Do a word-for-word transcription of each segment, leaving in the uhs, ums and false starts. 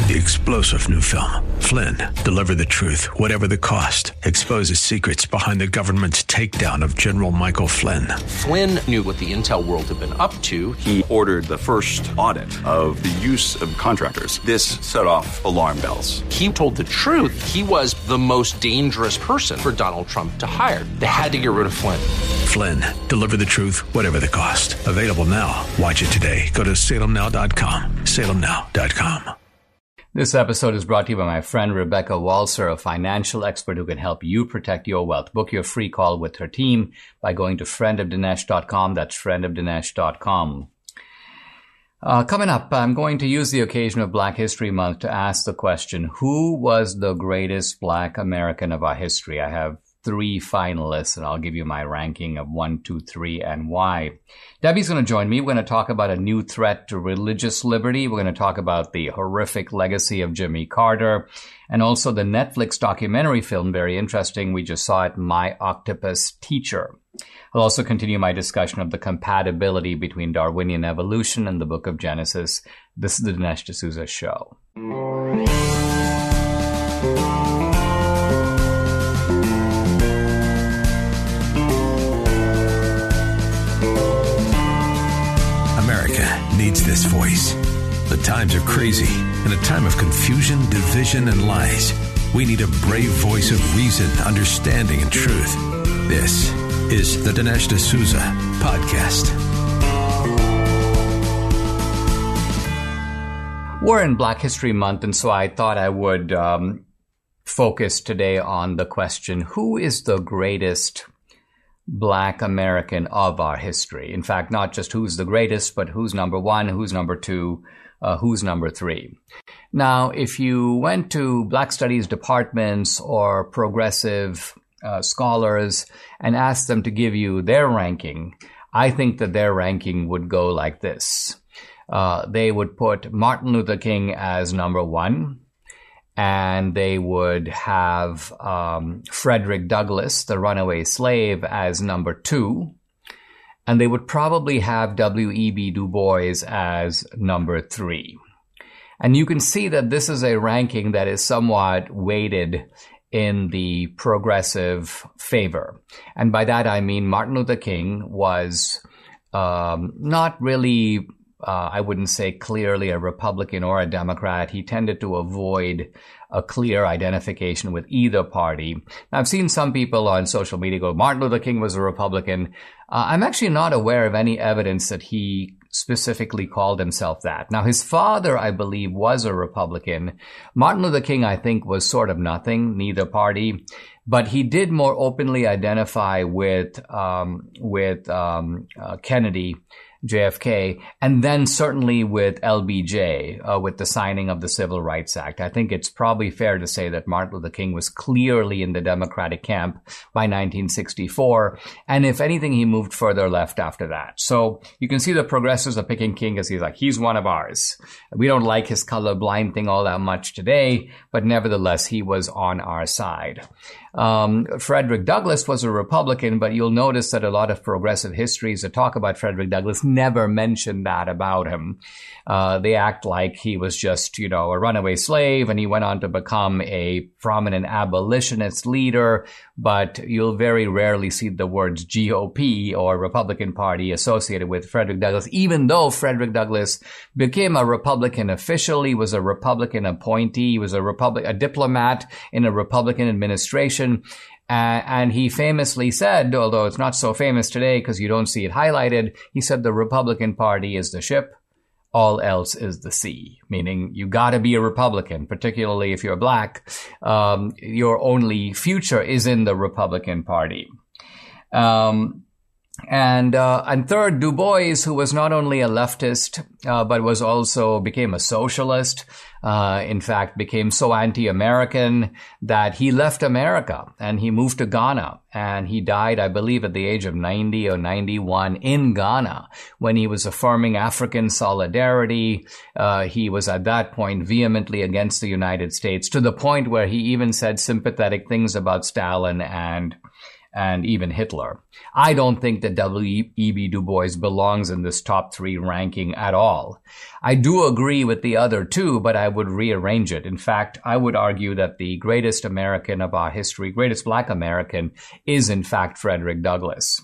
The explosive new film, Flynn, deliver the truth, whatever the cost, exposes secrets behind the government's takedown of General Michael Flynn. Flynn knew what the intel world had been up to. He ordered the first audit of the use of contractors. This set off alarm bells. He told the truth. He was the most dangerous person for Donald Trump to hire. They had to get rid of Flynn. Flynn, deliver the truth, whatever the cost. Available now. Watch it today. Go to salem now dot com. salem now dot com. This episode is brought to you by my friend Rebecca Walser, a financial expert who can help you protect your wealth. Book your free call with her team by going to friend of dinesh dot com. That's friend of dinesh dot com. Uh, coming up, I'm going to use the occasion of Black History Month to ask the question, who was the greatest Black American of our history? I have three finalists, and I'll give you my ranking of one, two, three, and why. Debbie's going to join me. We're going to talk about a new threat to religious liberty. We're going to talk about the horrific legacy of Jimmy Carter, and also the Netflix documentary film, very interesting. We just saw it, My Octopus Teacher. I'll also continue my discussion of the compatibility between Darwinian evolution and the Book of Genesis. This is the Dinesh D'Souza Show. Needs this voice. The times are crazy. In a time of confusion, division, and lies, we need a brave voice of reason, understanding, and truth. This is the Dinesh D'Souza Podcast. We're in Black History Month, and so I thought I would um, focus today on the question, who is the greatest Black American of our history? In fact, not just who's the greatest, but who's number one, who's number two, uh, who's number three. Now, if you went to Black Studies departments or progressive uh, scholars and asked them to give you their ranking, I think that their ranking would go like this. Uh, they would put Martin Luther King as number one, and they would have um, Frederick Douglass, the runaway slave, as number two. And they would probably have W E B Du Bois as number three. And you can see that this is a ranking that is somewhat weighted in the progressive favor. And by that I mean Martin Luther King was um, not really Uh, I wouldn't say clearly a Republican or a Democrat. He tended to avoid a clear identification with either party. Now, I've seen some people on social media go, Martin Luther King was a Republican. Uh, I'm actually not aware of any evidence that he specifically called himself that. Now, his father, I believe, was a Republican. Martin Luther King, I think, was sort of nothing, neither party. But he did more openly identify with um, with um, uh, Kennedy, J F K, and then certainly with L B J, uh, with the signing of the Civil Rights Act. I think it's probably fair to say that Martin Luther King was clearly in the Democratic camp by nineteen sixty-four, and if anything, he moved further left after that. So you can see the progressives are picking King because he's like, he's one of ours. We don't like his colorblind thing all that much today, but nevertheless, he was on our side. Um, Frederick Douglass was a Republican, but you'll notice that a lot of progressive histories that talk about Frederick Douglass never mention that about him. Uh, they act like he was just, you know, a runaway slave and he went on to become a prominent abolitionist leader, but you'll very rarely see the words G O P or Republican Party associated with Frederick Douglass, even though Frederick Douglass became a Republican officially, was a Republican appointee, he was a Republic, a diplomat in a Republican administration. Uh, and he famously said, although it's not so famous today because you don't see it highlighted, he said the Republican Party is the ship, all else is the sea, meaning you got to be a Republican, particularly if you're black. Um, your only future is in the Republican Party. Um, And uh, and third, Du Bois, who was not only a leftist, uh, but was also became a socialist. Uh, in fact, became so anti-American that he left America and he moved to Ghana. And he died, I believe, at the age of ninety or ninety-one in Ghana when he was affirming African solidarity. Uh, he was at that point vehemently against the United States, to the point where he even said sympathetic things about Stalin and and even Hitler. I don't think that W E B Du Bois belongs in this top three ranking at all. I do agree with the other two, but I would rearrange it. In fact, I would argue that the greatest American of our history, greatest Black American, is in fact Frederick Douglass.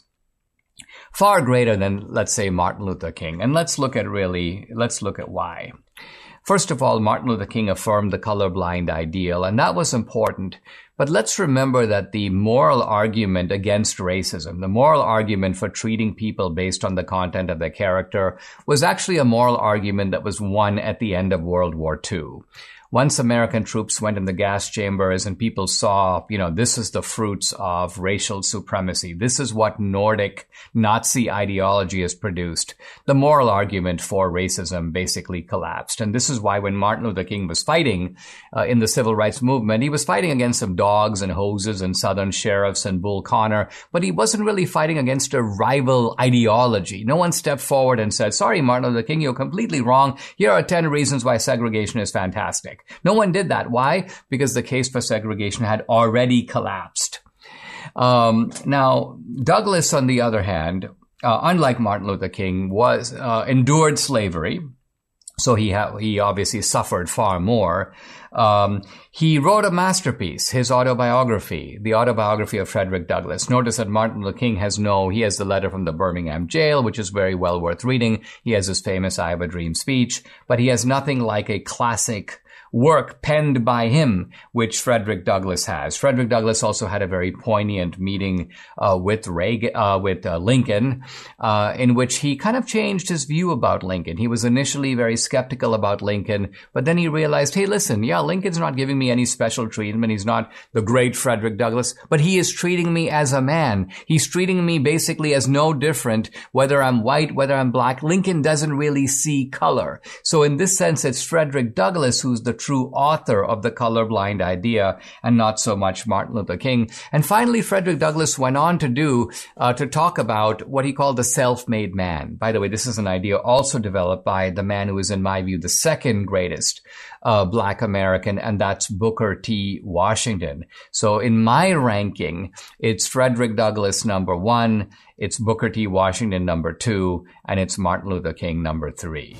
Far greater than, let's say, Martin Luther King. And let's look at really, let's look at why. First of all, Martin Luther King affirmed the colorblind ideal, and that was important. But let's remember that the moral argument against racism, the moral argument for treating people based on the content of their character, was actually a moral argument that was won at the end of World War Two. Once American troops went in the gas chambers and people saw, you know, this is the fruits of racial supremacy. This is what Nordic Nazi ideology has produced. The moral argument for racism basically collapsed. And this is why when Martin Luther King was fighting uh, in the civil rights movement, he was fighting against some dogs and hoses and Southern sheriffs and Bull Connor, but he wasn't really fighting against a rival ideology. No one stepped forward and said, sorry, Martin Luther King, you're completely wrong. Here are ten reasons why segregation is fantastic. No one did that. Why? Because the case for segregation had already collapsed. Um, now, Douglass, on the other hand, uh, unlike Martin Luther King, was uh, endured slavery. So he ha- he obviously suffered far more. Um, he wrote a masterpiece, his autobiography, the autobiography of Frederick Douglass. Notice that Martin Luther King has no, he has the letter from the Birmingham jail, which is very well worth reading. He has his famous I Have a Dream speech, but he has nothing like a classic work penned by him, which Frederick Douglass has. Frederick Douglass also had a very poignant meeting uh, with Reagan, uh, with uh, Lincoln, uh, in which he kind of changed his view about Lincoln. He was initially very skeptical about Lincoln, but then he realized, hey, listen, yeah, Lincoln's not giving me any special treatment. He's not the great Frederick Douglass, but he is treating me as a man. He's treating me basically as no different, whether I'm white, whether I'm black. Lincoln doesn't really see color. So in this sense, it's Frederick Douglass who's the true author of the colorblind idea and not so much Martin Luther King. And finally, Frederick Douglass went on to do, uh, to talk about what he called the self-made man. By the way, this is an idea also developed by the man who is, in my view, the second greatest uh, Black American, and that's Booker T. Washington. So in my ranking, it's Frederick Douglass number one, it's Booker T. Washington number two, and it's Martin Luther King number three.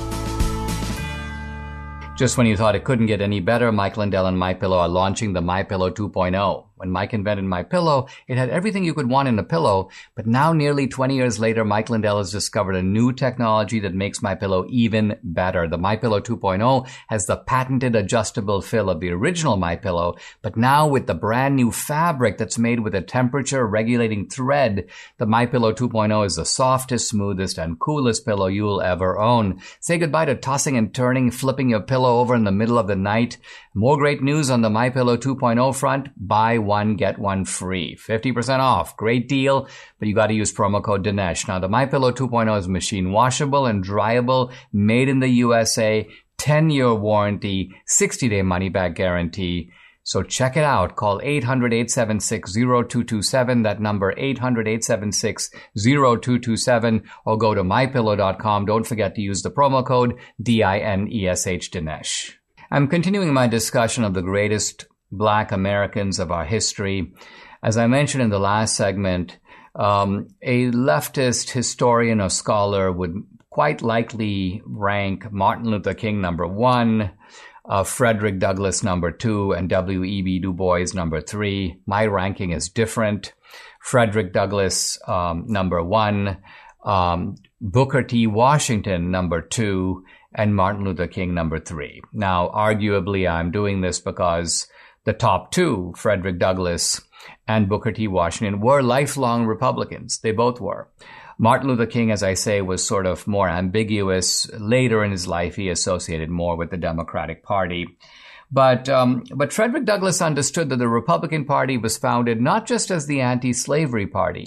Just when you thought it couldn't get any better, Mike Lindell and MyPillow are launching the MyPillow two point oh. When Mike invented MyPillow, it had everything you could want in a pillow, but now nearly twenty years later, Mike Lindell has discovered a new technology that makes MyPillow even better. The MyPillow two point oh has the patented adjustable fill of the original MyPillow, but now with the brand new fabric that's made with a temperature regulating thread, the MyPillow two point oh is the softest, smoothest, and coolest pillow you'll ever own. Say goodbye to tossing and turning, flipping your pillow over in the middle of the night. More great news on the MyPillow two point oh front. Buy one, get one free. fifty percent off. Great deal, but you got to use promo code Dinesh. Now, the MyPillow two point oh is machine washable and dryable, made in the U S A, ten-year warranty, sixty-day money-back guarantee. So check it out. Call eight hundred, eight seven six, zero two two seven. That number, eight hundred, eight seven six, zero two two seven. Or go to my pillow dot com. Don't forget to use the promo code D I N E S H, Dinesh. I'm continuing my discussion of the greatest Black Americans of our history. As I mentioned in the last segment, um, a leftist historian or scholar would quite likely rank Martin Luther King number one, uh, Frederick Douglass number two, and W E B Du Bois number three. My ranking is different. Frederick Douglass um, number one, um, Booker T. Washington number two, and Martin Luther King number three. Now, arguably, I'm doing this because the top two, Frederick Douglass and Booker T. Washington, were lifelong Republicans. They both were. Martin Luther King, as I say, was sort of more ambiguous. Later in his life, he associated more with the Democratic Party. But um, but Frederick Douglass understood that the Republican Party was founded not just as the anti-slavery party,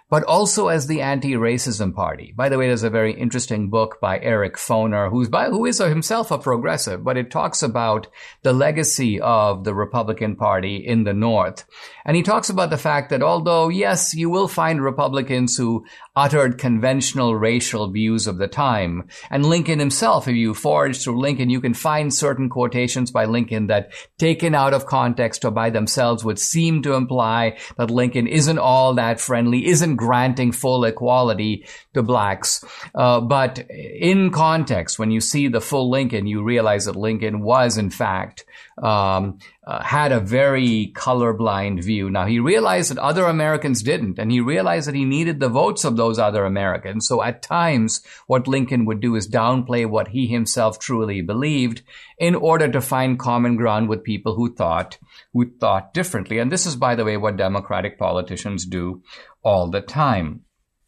but also as the anti-racism party. By the way, there's a very interesting book by Eric Foner, who's by, who is himself a progressive, but it talks about the legacy of the Republican Party in the North. And he talks about the fact that although, yes, you will find Republicans who uttered conventional racial views of the time, and Lincoln himself, if you forage through Lincoln, you can find certain quotations by Lincoln that, taken out of context or by themselves, would seem to imply that Lincoln isn't all that friendly, isn't granting full equality to blacks. Uh, but in context, when you see the full Lincoln, you realize that Lincoln was, in fact, um, uh, had a very colorblind view. Now, he realized that other Americans didn't, and he realized that he needed the votes of those other Americans. So at times, what Lincoln would do is downplay what he himself truly believed in order to find common ground with people who thought, who thought differently. And this is, by the way, what Democratic politicians do all the time.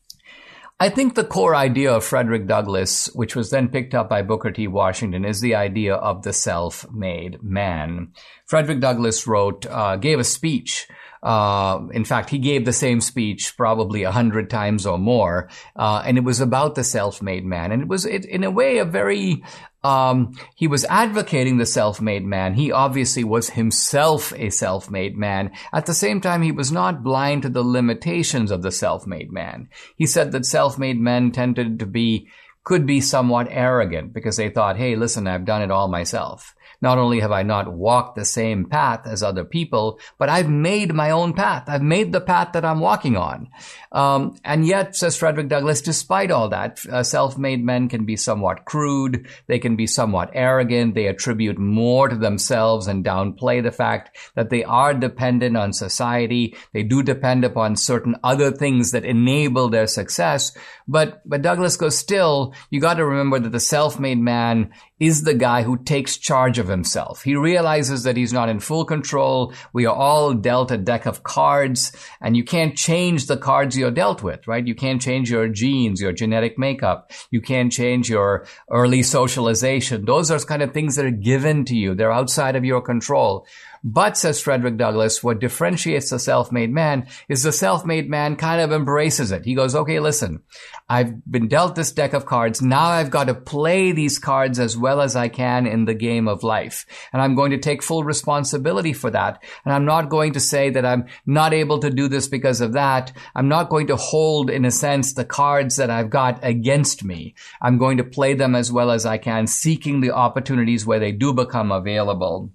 I think the core idea of Frederick Douglass, which was then picked up by Booker T. Washington, is the idea of the self-made man. Frederick Douglass wrote, uh, gave a speech. Uh, in fact, he gave the same speech probably a hundred times or more, uh, and it was about the self-made man. And it was, it, in a way, a very Um, he was advocating the self-made man. He obviously was himself a self-made man. At the same time, he was not blind to the limitations of the self-made man. He said that self-made men tended to be, could be somewhat arrogant because they thought, hey, listen, I've done it all myself. Not only have I not walked the same path as other people, but I've made my own path. I've made the path that I'm walking on. Um, and yet, says Frederick Douglass, despite all that, uh, self-made men can be somewhat crude. They can be somewhat arrogant. They attribute more to themselves and downplay the fact that they are dependent on society. They do depend upon certain other things that enable their success. But, but Douglass goes, still, you got to remember that the self-made man is the guy who takes charge of himself. He realizes that he's not in full control. We are all dealt a deck of cards, and you can't change the cards you're dealt with, right? You can't change your genes, your genetic makeup. You can't change your early socialization. Those are kind of things that are given to you. They're outside of your control. But, says Frederick Douglass, what differentiates the self-made man is the self-made man kind of embraces it. He goes, okay, listen, I've been dealt this deck of cards. Now I've got to play these cards as well as I can in the game of life. And I'm going to take full responsibility for that. And I'm not going to say that I'm not able to do this because of that. I'm not going to hold, in a sense, the cards that I've got against me. I'm going to play them as well as I can, seeking the opportunities where they do become available.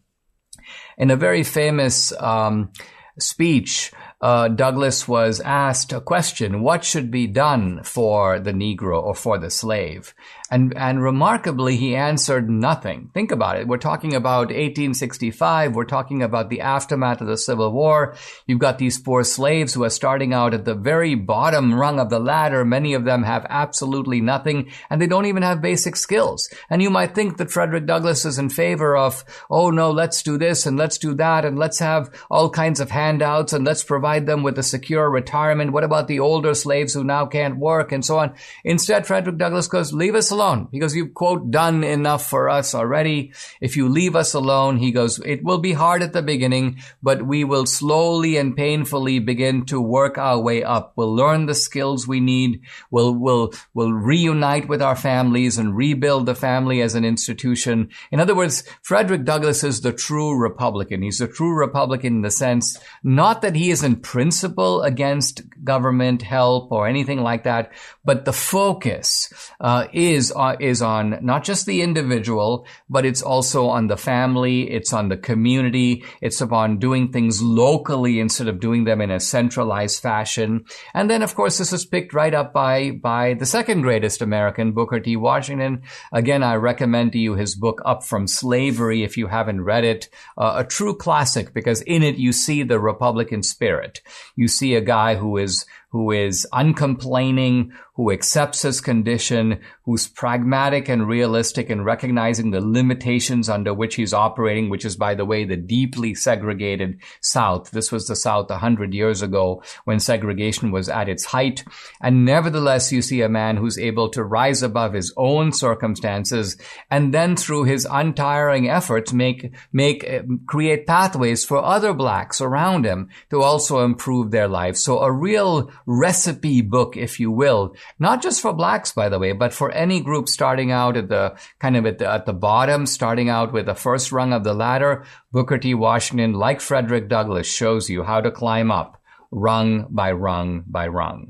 In a very famous um, speech, uh, Douglass was asked a question, what should be done for the Negro or for the slave? And, and remarkably, he answered nothing. Think about it. We're talking about eighteen sixty-five. We're talking about the aftermath of the Civil War. You've got these poor slaves who are starting out at the very bottom rung of the ladder. Many of them have absolutely nothing, and they don't even have basic skills. And you might think that Frederick Douglass is in favor of, oh no, let's do this and let's do that and let's have all kinds of handouts and let's provide them with a secure retirement. What about the older slaves who now can't work and so on? Instead, Frederick Douglass goes, leave us alone. Because you've, quote, done enough for us already. If you leave us alone, he goes, it will be hard at the beginning, but we will slowly and painfully begin to work our way up. We'll learn the skills we need. We'll, we'll, we'll reunite with our families and rebuild the family as an institution. In other words, Frederick Douglass is the true Republican. He's a true Republican in the sense, not that he is in principle against government help or anything like that, but the focus uh, is uh, is on not just the individual, but it's also on the family, it's on the community, it's upon doing things locally instead of doing them in a centralized fashion. And then, of course, this is picked right up by by the second greatest American, Booker T. Washington. Again, I recommend to you his book, Up From Slavery, if you haven't read it. Uh, a true classic, because in it you see the Republican spirit. You see a guy who is who is uncomplaining, who accepts his condition, who's pragmatic and realistic in recognizing the limitations under which he's operating, which is, by the way, the deeply segregated South. This was the South a hundred years ago when segregation was at its height. And nevertheless, you see a man who's able to rise above his own circumstances and then through his untiring efforts make, make, uh, create pathways for other blacks around him to also improve their lives. So a real recipe book, if you will, not just for blacks, by the way, but for any group starting out at the kind of at the, at the bottom, starting out with the first rung of the ladder. Booker T. Washington, like Frederick Douglass, shows you how to climb up rung by rung by rung.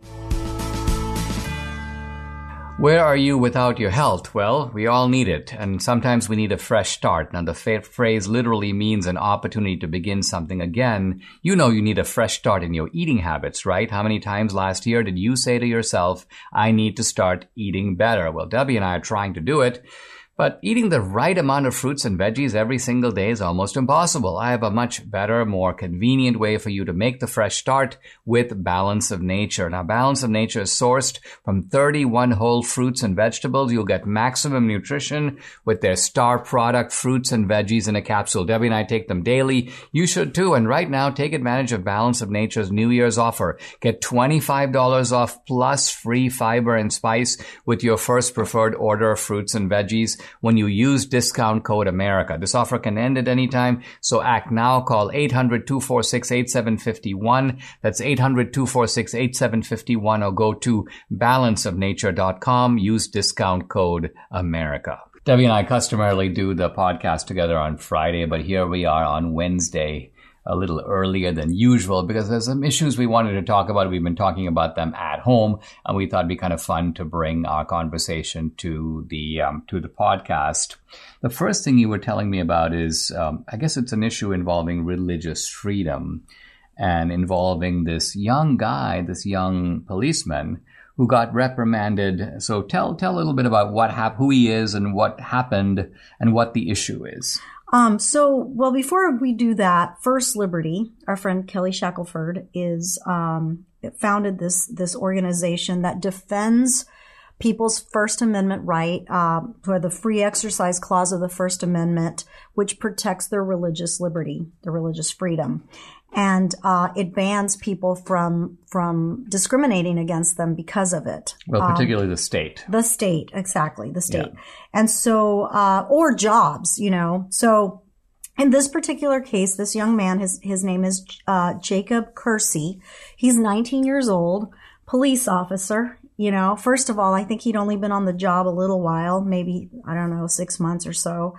Where are you without your health? Well, we all need it, and sometimes we need a fresh start. Now, the fa- phrase literally means an opportunity to begin something again. You know you need a fresh start in your eating habits, right? How many times last year did you say to yourself, I need to start eating better? Well, Debbie and I are trying to do it. But eating the right amount of fruits and veggies every single day is almost impossible. I have a much better, more convenient way for you to make the fresh start with Balance of Nature. Now, Balance of Nature is sourced from thirty-one whole fruits and vegetables. You'll get maximum nutrition with their star product, fruits and veggies in a capsule. Debbie and I take them daily. You should too. And right now, take advantage of Balance of Nature's New Year's offer. Get twenty-five dollars off plus free fiber and spice with your first preferred order of fruits and veggies when you use discount code America. This offer can end at any time, so act now. Call eight hundred, two four six, eight seven five one. That's eight hundred, two four six, eight seven five one, or go to balance of nature dot com. Use discount code America. Debbie and I customarily do the podcast together on Friday, but here we are on Wednesday, a little earlier than usual, because there's some issues we wanted to talk about. We've been talking about them at home, and we thought it'd be kind of fun to bring our conversation to the um, to the podcast. The first thing you were telling me about is, um, I guess it's an issue involving religious freedom and involving this young guy, this young policeman who got reprimanded. So tell tell a little bit about what hap- who he is and what happened and what the issue is. Um, so, well, before we do that, First Liberty, our friend Kelly Shackelford, is um, founded this this organization that defends people's First Amendment right, uh, for the free exercise clause of the First Amendment, which protects their religious liberty, their religious freedom. And uh, it bans people from from discriminating against them because of it. Well, particularly um, the state. The state, exactly, the state. Yeah. And so, uh, or jobs, you know. So in this particular case, this young man, his his name is uh, Jacob Kersey. He's nineteen years old, police officer. You know, first of all, I think he'd only been on the job a little while, maybe, I don't know, six months or so.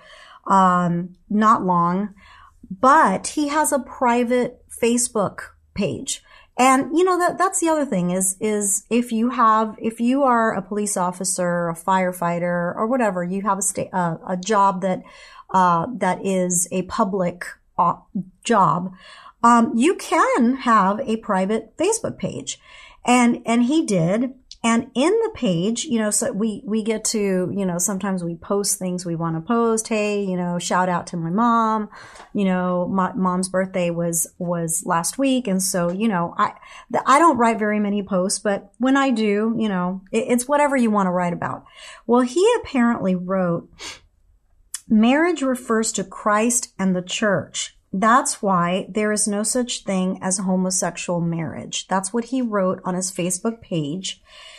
Um, not long. But he has a private Facebook page. And, you know, that that's the other thing is, is if you have, if you are a police officer, a firefighter, or whatever, you have a sta- uh, a job that, uh, that is a public uh, job, um, you can have a private Facebook page. And, and he did. And in the page, you know, so we, we get to, you know, sometimes we post things we want to post. Hey, you know, shout out to my mom. You know, my mom's birthday was, was last week. And so, you know, I, I don't write very many posts, but when I do, you know, it, it's whatever you want to write about. Well, he apparently wrote, marriage refers to Christ and the church. That's why there is no such thing as homosexual marriage. That's what he wrote on his Facebook page.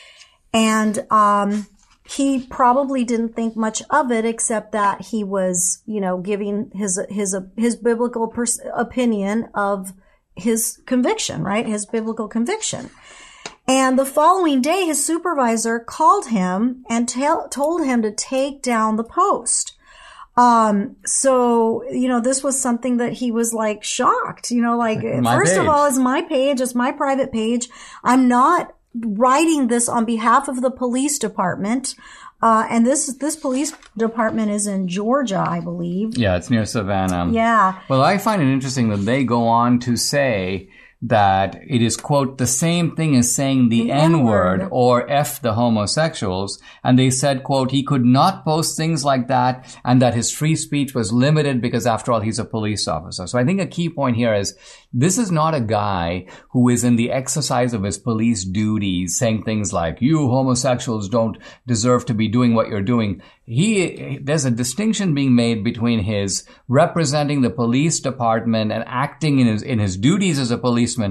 And um he probably didn't think much of it, except that he was, you know, giving his his his biblical pers- opinion of his conviction, right? His biblical conviction. And the following day, his supervisor called him and tell, told him to take down the post. Um, so, you know, this was something that he was like shocked, you know, like, my first page. of all, it's my page, it's my private page. I'm not writing this on behalf of the police department. Uh, and this, this police department is in Georgia, I believe. Yeah, it's near Savannah. Yeah. Well, I find it interesting that they go on to say that it is, quote, the same thing as saying the, the N-word, N-word or F the homosexuals. And they said, quote, he could not post things like that and that his free speech was limited because, after all, he's a police officer. So I think a key point here is this is not a guy who is in the exercise of his police duties saying things like, you homosexuals don't deserve to be doing what you're doing. He, there's a distinction being made between his representing the police department and acting in his, in his duties as a policeman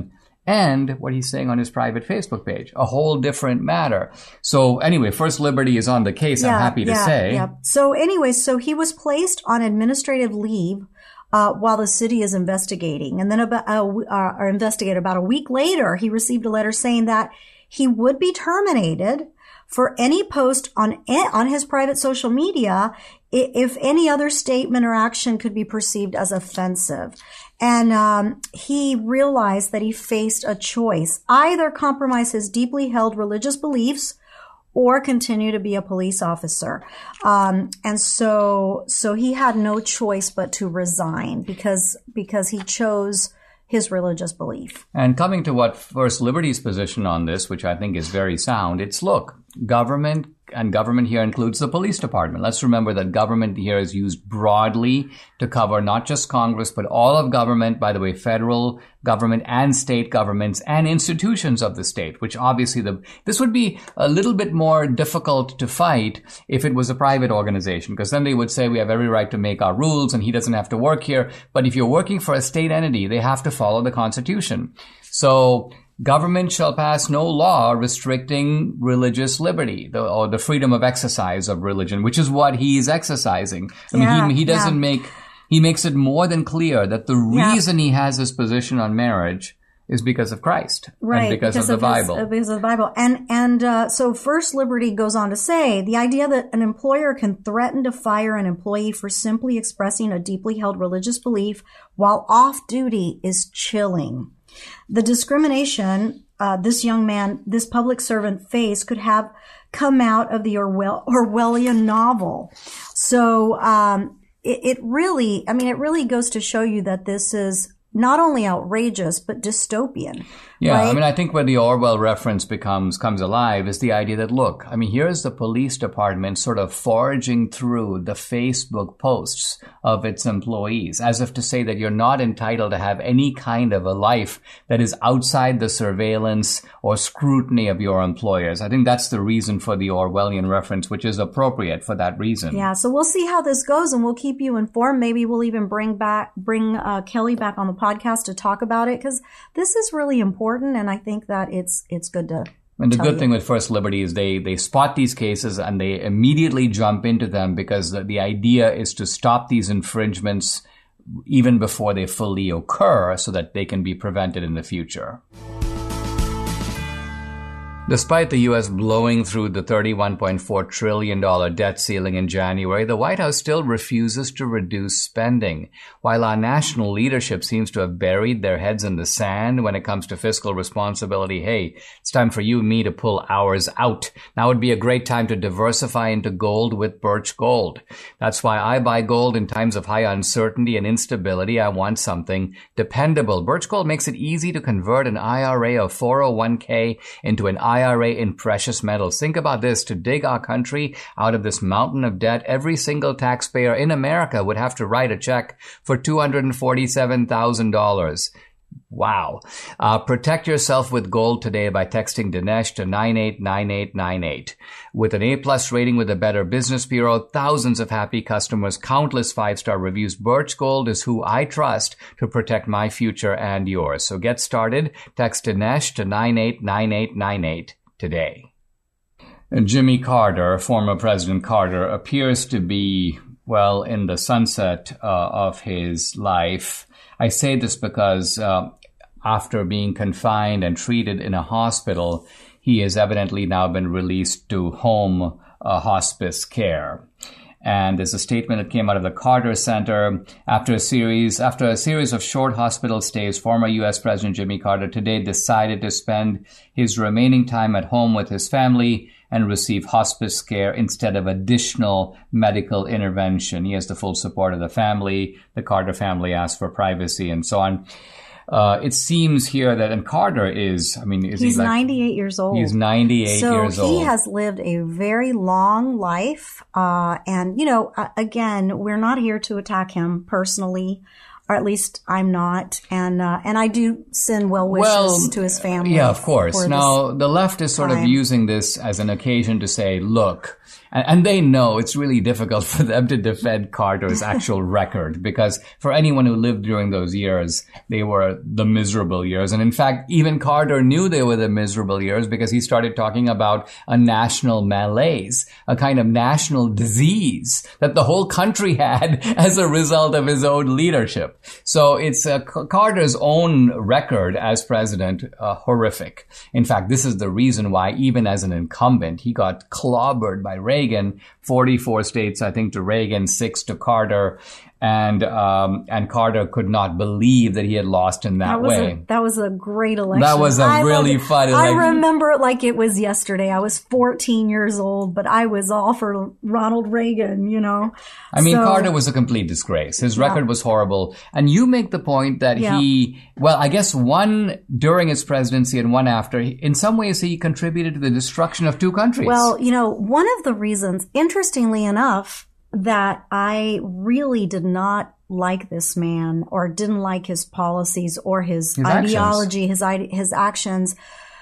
and what he's saying on his private Facebook page. A whole different matter. So anyway, First Liberty is on the case, yeah, I'm happy to yeah, say. Yeah. So anyway, so he was placed on administrative leave uh, while the city is investigating. And then about, uh, uh, or investigated about a week later, he received a letter saying that he would be terminated for any post on on his private social media if any other statement or action could be perceived as offensive. And um, he realized that he faced a choice: either compromise his deeply held religious beliefs or continue to be a police officer. Um, and so so he had no choice but to resign because because he chose his religious belief. And coming to what First Liberty's position on this, which I think is very sound, it's, look, government, and government here includes the police department. Let's remember that government here is used broadly to cover not just Congress, but all of government, by the way, federal government and state governments and institutions of the state, which obviously the, this would be a little bit more difficult to fight if it was a private organization, because then they would say we have every right to make our rules and he doesn't have to work here. But if you're working for a state entity, they have to follow the Constitution. So government shall pass no law restricting religious liberty the, or the freedom of exercise of religion, which is what he's exercising. I yeah, mean, he, he doesn't yeah. make, he makes it more than clear that the yeah. reason he has his position on marriage is because of Christ. Right. And because, because of, of the his, Bible. because of the Bible. And, and, uh, so First Liberty goes on to say the idea that an employer can threaten to fire an employee for simply expressing a deeply held religious belief while off duty is chilling. The discrimination uh, this young man, this public servant faced could have come out of the Orwell, Orwellian novel. So um, it, it really, I mean, it really goes to show you that this is not only outrageous, but dystopian. Yeah, right? I mean, I think where the Orwell reference becomes, comes alive is the idea that, look, I mean, here's the police department sort of foraging through the Facebook posts of its employees, as if to say that you're not entitled to have any kind of a life that is outside the surveillance or scrutiny of your employers. I think that's the reason for the Orwellian reference, which is appropriate for that reason. Yeah, so we'll see how this goes, and we'll keep you informed. Maybe we'll even bring back, bring uh, Kelly back on the podcast to talk about it, because this is really important. And I think that it's it's good to. And the good you. thing with First Liberty is they, they spot these cases and they immediately jump into them, because the, the idea is to stop these infringements even before they fully occur so that they can be prevented in the future. Despite the U S blowing through the thirty-one point four trillion dollars debt ceiling in January, the White House still refuses to reduce spending. While our national leadership seems to have buried their heads in the sand when it comes to fiscal responsibility, hey, it's time for you and me to pull ours out. Now would be a great time to diversify into gold with Birch Gold. That's why I buy gold in times of high uncertainty and instability. I want something dependable. Birch Gold makes it easy to convert an I R A or four oh one k into an I R A in precious metals. Think about this. To dig our country out of this mountain of debt, every single taxpayer in America would have to write a check for two hundred forty-seven thousand dollars. Wow. Uh, protect yourself with gold today by texting Dinesh to nine eight nine eight nine eight. With an A-plus rating with the Better Business Bureau, thousands of happy customers, countless five-star reviews, Birch Gold is who I trust to protect my future and yours. So get started. Text Dinesh to nine eight nine eight nine eight today. Jimmy Carter, former President Carter, appears to be, well, in the sunset uh, of his life. I say this because uh, after being confined and treated in a hospital, he has evidently now been released to home uh, hospice care. And there's a statement that came out of the Carter Center. After a series, after a series of short hospital stays, former U S President Jimmy Carter today decided to spend his remaining time at home with his family and receive hospice care instead of additional medical intervention. He has the full support of the family. The Carter family asked for privacy and so on. Uh, it seems here that, and Carter is, I mean, is he's he like, ninety-eight years old. He's ninety-eight so years old. So he has lived a very long life. Uh, and, you know, uh, again, we're not here to attack him personally, or at least I'm not. And, uh, and I do send well wishes well, to his family. Yeah, of course. Now, the left is sort time. of using this as an occasion to say, look, And, and they know it's really difficult for them to defend Carter's actual record, because for anyone who lived during those years, they were the miserable years. And in fact, even Carter knew they were the miserable years, because he started talking about a national malaise, a kind of national disease that the whole country had as a result of his own leadership. So it's uh, Carter's own record as president, uh, horrific. In fact, this is the reason why, even as an incumbent, he got clobbered by Reagan, forty-four states, I think, to Reagan, six to Carter. And um, and Carter could not believe that he had lost in that, that was way. A, that was a great election. That was a I really loved, fun I election. remember it like it was yesterday. I was fourteen years old, but I was all for Ronald Reagan, you know. I mean, so, Carter was a complete disgrace. His record yeah. was horrible. And you make the point that yeah. he, well, I guess one during his presidency and one after, in some ways he contributed to the destruction of two countries. Well, you know, one of the reasons, interestingly enough, that I really did not like this man, or didn't like his policies or his, his ideology, actions. his his actions,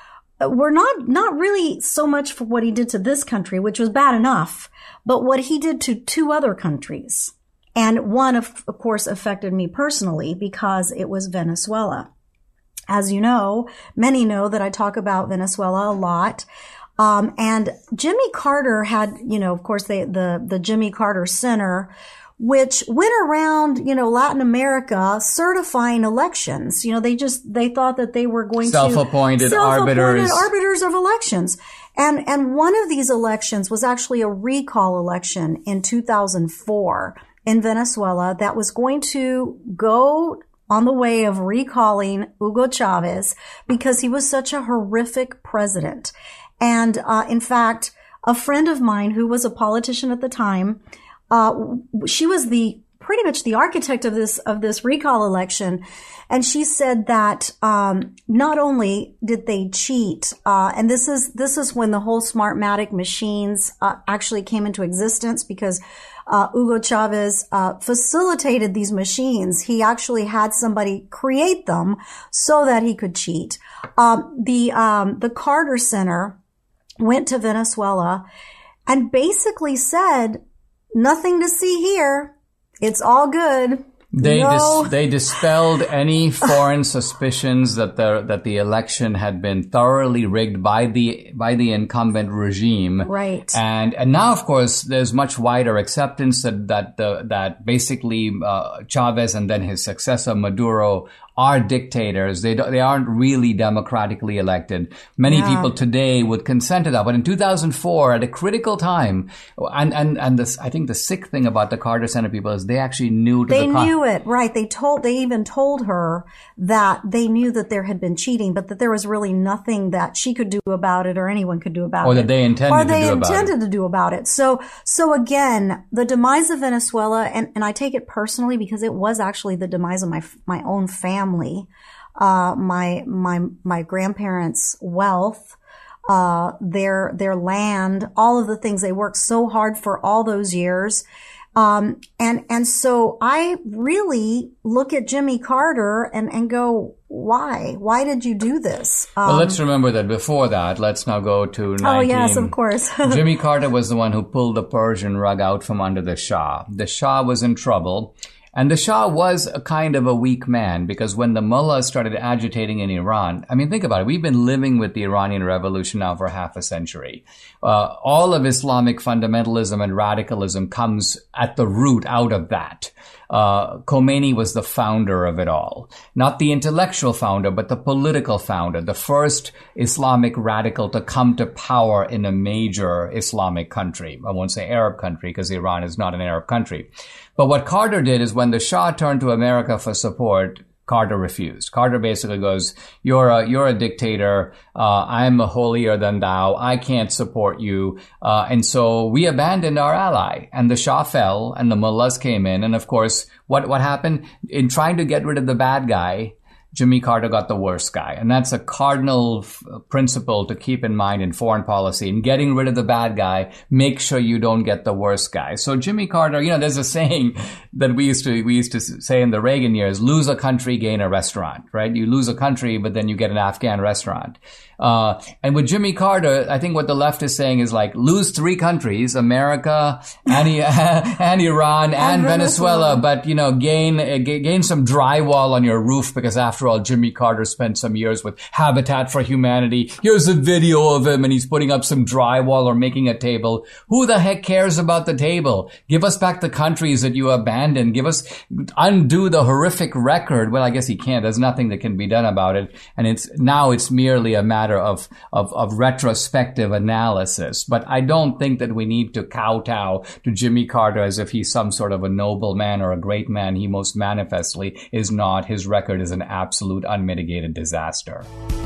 were not not really so much for what he did to this country, which was bad enough, but what he did to two other countries. And one, of, of course, affected me personally, because it was Venezuela. As you know, many know that I talk about Venezuela a lot. Um, and Jimmy Carter had, you know, of course, they, the, the Jimmy Carter Center, which went around, you know, Latin America certifying elections. You know, they just, they thought that they were going self-appointed to self-appointed arbiters. arbiters of elections. And, and one of these elections was actually a recall election in two thousand four in Venezuela that was going to go on the way of recalling Hugo Chavez because he was such a horrific president. And, uh, in fact, a friend of mine who was a politician at the time, uh, she was the, pretty much the architect of this, of this recall election. And she said that, um, not only did they cheat, uh, and this is, this is when the whole Smartmatic machines, uh, actually came into existence, because, uh, Hugo Chavez, uh, facilitated these machines. He actually had somebody create them so that he could cheat. Um, the, um, the Carter Center went to Venezuela and basically said, nothing to see here. It's all good. They no. dis- they dispelled any foreign suspicions that the that the election had been thoroughly rigged by the by the incumbent regime. Right. And and now, of course, there's much wider acceptance that that the that basically uh, Chavez and then his successor Maduro are dictators. They they aren't really democratically elected. Many yeah. people today would consent to that, but in two thousand four, at a critical time, and and and this, I think the sick thing about the Carter Center people is they actually knew to they the con- knew it, right? They told they even told her that they knew that there had been cheating, but that there was really nothing that she could do about it or anyone could do about or it, that they intended or they to do intended about it. to do about it. So so again, the demise of Venezuela, and and I take it personally because it was actually the demise of my my own family. Family, uh, my, my, my grandparents' wealth, uh, their, their land, all of the things they worked so hard for all those years. Um, and, and so I really look at Jimmy Carter and, and go, why? Why did you do this? Um, well, let's remember that before that, let's now go to nineteen. Oh, yes, of course. Jimmy Carter was the one who pulled the Persian rug out from under the Shah. The Shah was in trouble. And the Shah was a kind of a weak man, because when the mullahs started agitating in Iran, I mean, think about it. We've been living with the Iranian Revolution now for half a century. Uh, all of Islamic fundamentalism and radicalism comes at the root out of that. Uh, Khomeini was the founder of it all. Not the intellectual founder, but the political founder, the first Islamic radical to come to power in a major Islamic country. I won't say Arab country, because Iran is not an Arab country. But what Carter did is when the Shah turned to America for support, Carter refused. Carter basically goes, you're a, you're a dictator. Uh, I'm holier than thou. I can't support you. Uh, and so we abandoned our ally, and the Shah fell and the mullahs came in. And of course, what, what happened in trying to get rid of the bad guy? Jimmy Carter got the worst guy. And that's a cardinal f- principle to keep in mind in foreign policy. In getting rid of the bad guy, make sure you don't get the worst guy. So Jimmy Carter, you know, there's a saying that we used to, we used to say in the Reagan years, lose a country, gain a restaurant, right? You lose a country, but then you get an Afghan restaurant. Uh, and with Jimmy Carter, I think what the left is saying is like, lose three countries, America and, and Iran and, and Venezuela, Venezuela, but, you know, gain, gain some drywall on your roof because after all, Jimmy Carter spent some years with Habitat for Humanity. Here's a video of him and he's putting up some drywall or making a table. Who the heck cares about the table? Give us back the countries that you abandoned. Give us, undo the horrific record. Well, I guess he can't. There's nothing that can be done about it. And it's, now it's merely a matter Of, of, of retrospective analysis. But I don't think that we need to kowtow to Jimmy Carter as if he's some sort of a noble man or a great man. He most manifestly is not. His record is an absolute unmitigated disaster.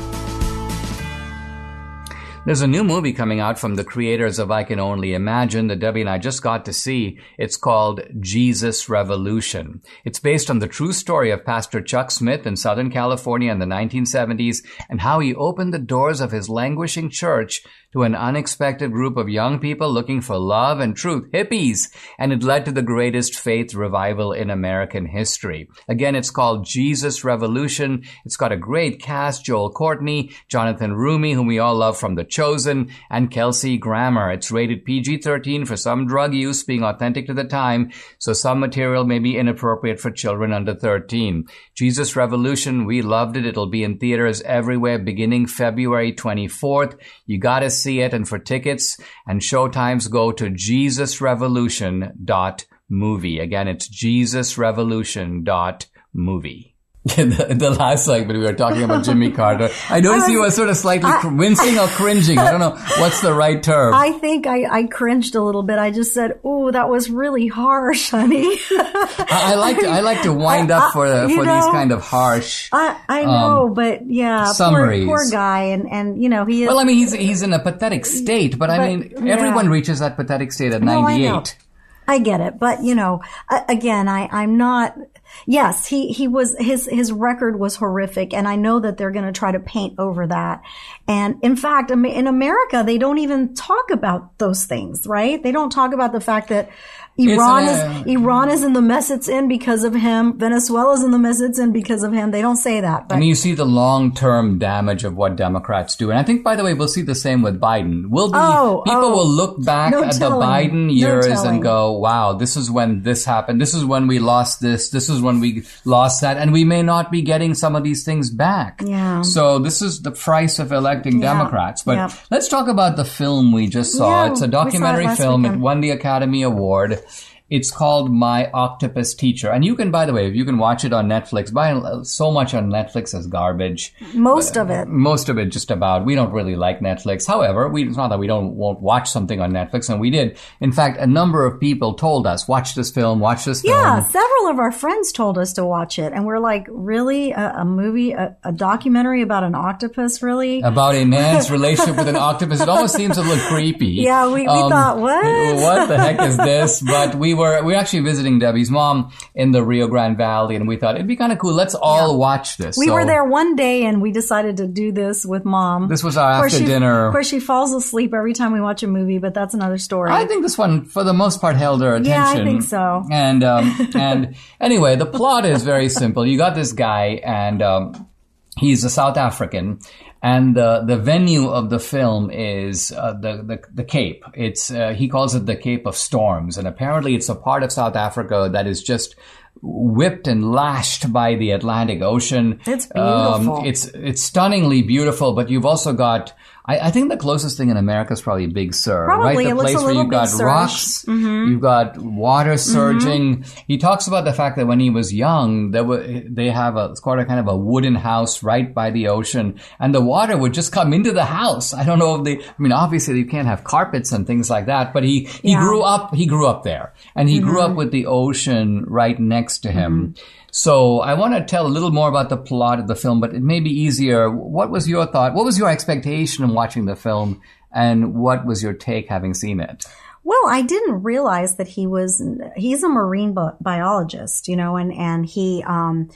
There's a new movie coming out from the creators of I Can Only Imagine that Debbie and I just got to see. It's called Jesus Revolution. It's based on the true story of Pastor Chuck Smith in Southern California in the nineteen seventies and how he opened the doors of his languishing church to an unexpected group of young people looking for love and truth, hippies, and it led to the greatest faith revival in American history. Again, it's called Jesus Revolution. It's got a great cast, Joel Courtney, Jonathan Rumi, whom we all love from The Chosen, and Kelsey Grammer. It's rated P G thirteen for some drug use, being authentic to the time, so some material may be inappropriate for children under thirteen. Jesus Revolution, we loved it. It'll be in theaters everywhere beginning February twenty-fourth. You gotta see it, and for tickets and showtimes, go to jesus revolution dot movie. Again, it's jesus revolution dot movie. In the, in the last segment, we were talking about Jimmy Carter. I noticed you were sort of slightly I, wincing or cringing. I don't know what's the right term. I think I, I cringed a little bit. I just said, "Oh, that was really harsh, honey." I, I like to, I like to wind up for uh, for know, these kind of harsh. I, I know, um, but yeah, summaries. Poor, poor guy, and and you know he is. Well, I mean, he's he's in a pathetic state, but, but I mean, yeah. everyone reaches that pathetic state at no, ninety-eight. I, I get it, but you know, again, I I'm not. Yes, he, he was, his, his record was horrific, and I know that they're going to try to paint over that. And in fact, in America, they don't even talk about those things, right? They don't talk about the fact that Iran a, is, Iran is in the mess it's in because of him. Venezuela's in the mess it's in because of him. They don't say that. But. And you see the long-term damage of what Democrats do. And I think, by the way, we'll see the same with Biden. We'll be, oh, people oh, will look back no at telling. the Biden years no and go, wow, this is when this happened. This is when we lost this. This is when we lost that. And we may not be getting some of these things back. Yeah. So this is the price of electing yeah. Democrats. But yeah. let's talk about the film we just saw. Yeah, it's a documentary it film. weekend. It won the Academy Award. It's called My Octopus Teacher. And you can, by the way, you can watch it on Netflix. By so much on Netflix is garbage. Most of it. Most of it just about. We don't really like Netflix. However, we, it's not that we don't won't watch something on Netflix, and we did. In fact, a number of people told us, watch this film, watch this film. Yeah, several of our friends told us to watch it. And we're like, really? A, a movie, a, a documentary about an octopus, really? About a man's relationship with an octopus. It almost seems a little creepy. Yeah, we, we um, thought, what? What the heck is this? But we were we were actually visiting Debbie's mom in the Rio Grande Valley, and we thought it'd be kind of cool. Let's all yeah. watch this. We so, were there one day, and we decided to do this with mom. This was our after she, dinner. Of course, she falls asleep every time we watch a movie, but that's another story. I think this one, for the most part, held her attention. Yeah, I think so. And um, and anyway, the plot is very simple. You got this guy, and um, he's a South African. And the the venue of the film is uh, the, the the Cape. It's uh, he calls it the Cape of Storms, and apparently it's a part of South Africa that is just whipped and lashed by the Atlantic Ocean. It's beautiful. Um, it's it's stunningly beautiful, but you've also got. I, I think the closest thing in America is probably Big Sur, probably, right? The it looks place a where you've got Big rocks, mm-hmm. you've got water surging. Mm-hmm. He talks about the fact that when he was young, there were, they have a it's quite a kind of a wooden house right by the ocean, and the water would just come into the house. I don't know if they. I mean, obviously you can't have carpets and things like that, but he he yeah. grew up. He grew up there, and he mm-hmm. grew up with the ocean right next to him. Mm-hmm. So I want to tell a little more about the plot of the film, but it may be easier. What was your thought? What was your expectation in watching the film, and what was your take having seen it? Well, I didn't realize that he was, he's a marine bi- biologist, you know, and, and he, um,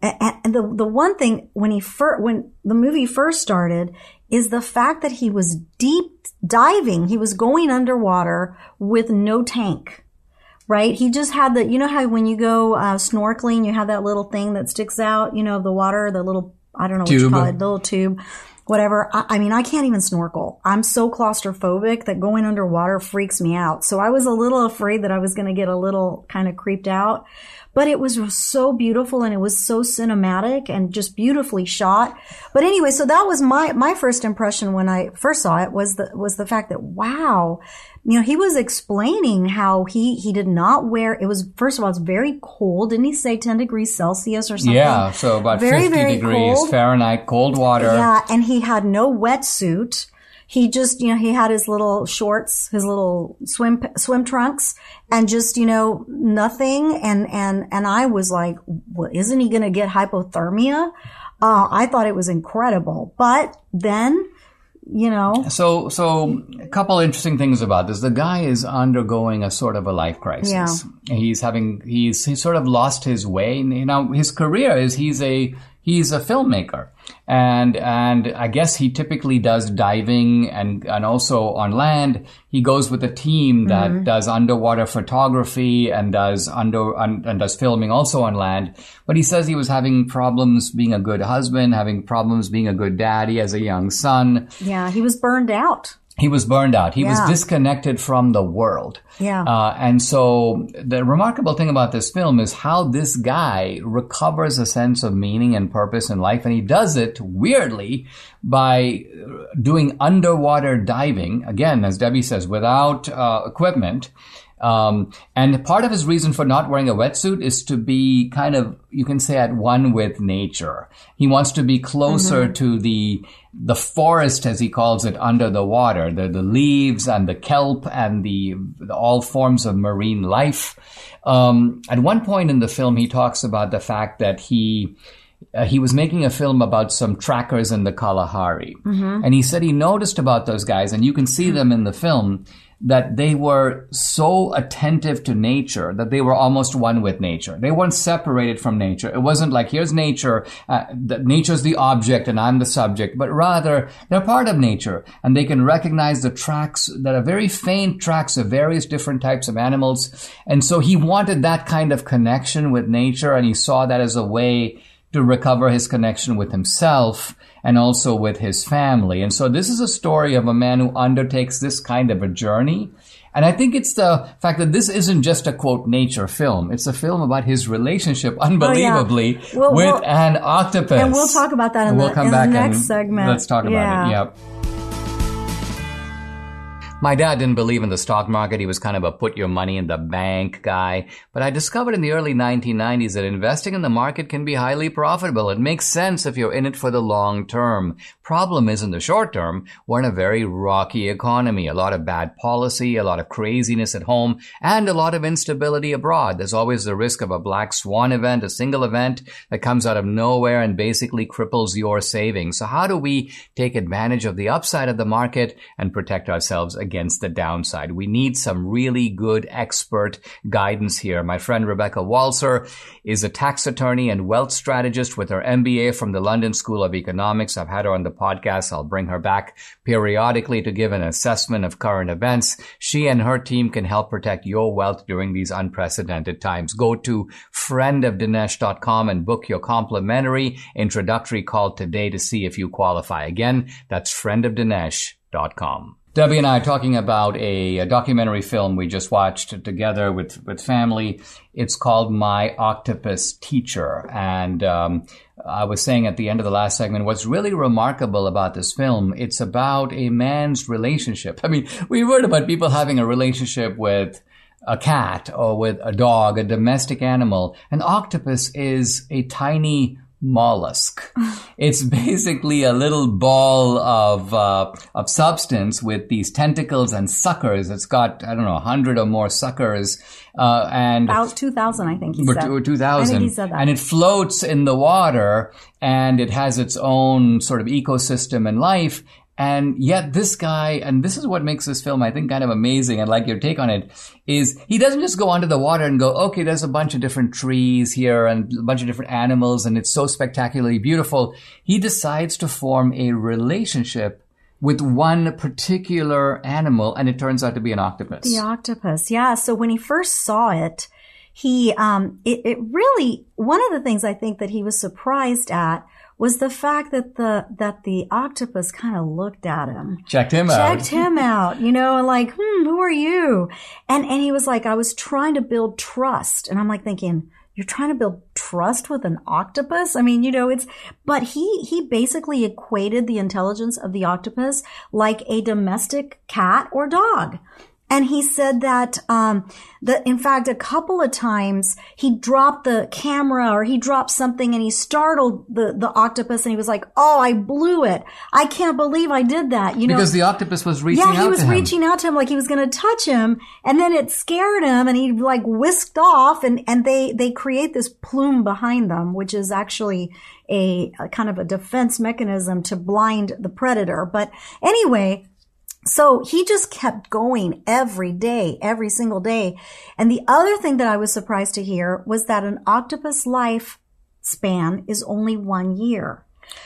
And, and the the one thing when he fir- when the movie first started is the fact that he was deep diving. He was going underwater with no tank. Right? He just had the, you know how when you go uh, snorkeling, you have that little thing that sticks out, you know, of the water, the little, I don't know what you call it, the little tube, whatever. I, I mean, I can't even snorkel. I'm so claustrophobic that going underwater freaks me out. So I was a little afraid that I was going to get a little kind of creeped out. But it was so beautiful and it was so cinematic and just beautifully shot. But anyway, so that was my, my first impression when I first saw it was the, was the fact that, wow, you know, he was explaining how he, he did not wear, it was, first of all, it's very cold. Didn't he say ten degrees Celsius or something? Yeah, so about very, fifty very degrees cold. Fahrenheit, cold water. Yeah, and he had no wetsuit. He just, you know, he had his little shorts, his little swim, swim trunks and just, you know, nothing. And, and, and I was like, well, isn't he going to get hypothermia? Uh, I thought it was incredible. But then, you know. So, so a couple interesting things about this. The guy is undergoing a sort of a life crisis. Yeah. He's having, he's, he's sort of lost his way. You know, his career is he's a, he's a filmmaker. And, and I guess he typically does diving and, and also on land. He goes with a team that mm-hmm. does underwater photography and does under, and, and does filming also on land. But he says he was having problems being a good husband, having problems being a good daddy as a young son. Yeah, he was burned out. He was burned out. He yeah. was disconnected from the world. Yeah. Uh, and so the remarkable thing about this film is how this guy recovers a sense of meaning and purpose in life. And he does it weirdly by doing underwater diving. Again, as Debbie says, without uh, equipment. Um, and part of his reason for not wearing a wetsuit is to be kind of, you can say, at one with nature. He wants to be closer mm-hmm. to the, the forest, as he calls it, under the water, the, the leaves and the kelp and the, the all forms of marine life. Um, at one point in the film, he talks about the fact that he, Uh, he was making a film about some trackers in the Kalahari. Mm-hmm. And he said he noticed about those guys, and you can see them in the film, that they were so attentive to nature that they were almost one with nature. They weren't separated from nature. It wasn't like, here's nature, uh, the, nature's the object and I'm the subject, but rather they're part of nature and they can recognize the tracks that are very faint tracks of various different types of animals. And so he wanted that kind of connection with nature, and he saw that as a way to recover his connection with himself and also with his family. And so this is a story of a man who undertakes this kind of a journey. And I think it's the fact that this isn't just a, quote, nature film. It's a film about his relationship, unbelievably, oh, yeah. we'll, with we'll, an octopus. And we'll talk about that in, we'll the, come in back the next and segment. Let's talk about yeah. it. Yep. My dad didn't believe in the stock market. He was kind of a put your money in the bank guy. But I discovered in the early nineteen nineties that investing in the market can be highly profitable. It makes sense if you're in it for the long term. Problem is, in the short term, we're in a very rocky economy. A lot of bad policy, a lot of craziness at home, and a lot of instability abroad. There's always the risk of a black swan event, a single event that comes out of nowhere and basically cripples your savings. So how do we take advantage of the upside of the market and protect ourselves against the downside? We need some really good expert guidance here. My friend Rebecca Walser is a tax attorney and wealth strategist with her M B A from the London School of Economics. I've had her on the podcast. I'll bring her back periodically to give an assessment of current events. She and her team can help protect your wealth during these unprecedented times. Go to friend of dinesh dot com and book your complimentary introductory call today to see if you qualify. Again, that's friend of dinesh dot com. Debbie and I are talking about a, a documentary film we just watched together with, with family. It's called My Octopus Teacher. And um, I was saying at the end of the last segment, what's really remarkable about this film, it's about a man's relationship. I mean, we heard about people having a relationship with a cat or with a dog, a domestic animal. An octopus is a tiny mollusk. It's basically a little ball of uh, of substance with these tentacles and suckers. It's got, I don't know, a hundred or more suckers. Uh, and about two thousand, I think he said. Or two thousand. I think he said that. And it floats in the water, and it has its own sort of ecosystem and life. And yet this guy, and this is what makes this film, I think, kind of amazing, and like your take on it, is he doesn't just go onto the water and go, okay, there's a bunch of different trees here and a bunch of different animals, and it's so spectacularly beautiful. He decides to form a relationship with one particular animal, and it turns out to be an octopus. The octopus, yeah. So when he first saw it, he, um, it, it really, one of the things I think that he was surprised at was the fact that the, that the octopus kind of looked at him. Checked him out. Checked him out, you know, and like, hmm, who are you? And, and he was like, I was trying to build trust. And I'm like thinking, you're trying to build trust with an octopus? I mean, you know, it's, but he, he basically equated the intelligence of the octopus like a domestic cat or dog. And he said that, um, that in fact, a couple of times he dropped the camera or he dropped something and he startled the, the octopus and he was like, oh, I blew it. I can't believe I did that. You know, because the octopus was reaching out to him. Yeah, he was reaching out to him like he was going to touch him. And then it scared him and he like whisked off and, and they, they create this plume behind them, which is actually a, a kind of a defense mechanism to blind the predator. But anyway, so he just kept going every day, every single day. And the other thing that I was surprised to hear was that an octopus life span is only one year.